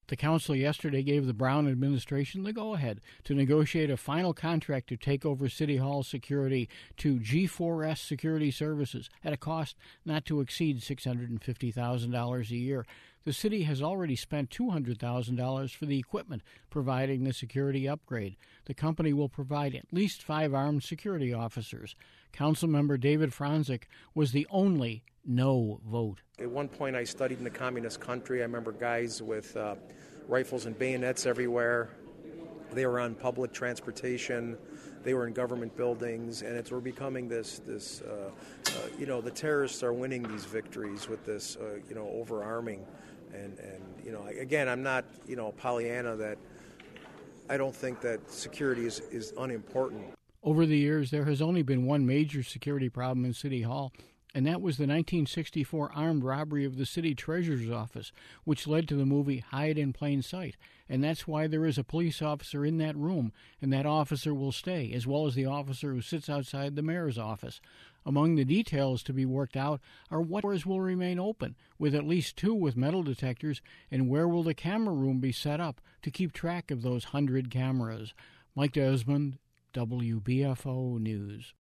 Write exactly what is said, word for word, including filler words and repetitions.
The council yesterday gave the Brown administration the go-ahead to negotiate a final contract to take over City Hall security to G four S Security Services at a cost not to exceed six hundred fifty thousand dollars a year. The city has already spent two hundred thousand dollars for the equipment providing the security upgrade. The company will provide at least five armed security officers. Councilmember David Franzik was the only no vote. At one point I studied in a communist country. I remember guys with uh, rifles and bayonets everywhere. They were on public transportation. They were in government buildings, and it's we're becoming this, this uh, uh, you know, the terrorists are winning these victories with this, uh, you know, overarming. And, and, you know, again, I'm not, you know, Pollyanna that I don't think that security is, is unimportant. Over the years, there has only been one major security problem in City Hall, and that was the nineteen sixty-four armed robbery of the city treasurer's office, which led to the movie Hide in Plain Sight. And that's why there is a police officer in that room, and that officer will stay, as well as the officer who sits outside the mayor's office. Among the details to be worked out are what doors will remain open, with at least two with metal detectors, and where will the camera room be set up to keep track of those hundred cameras. Mike Desmond, W B F O News.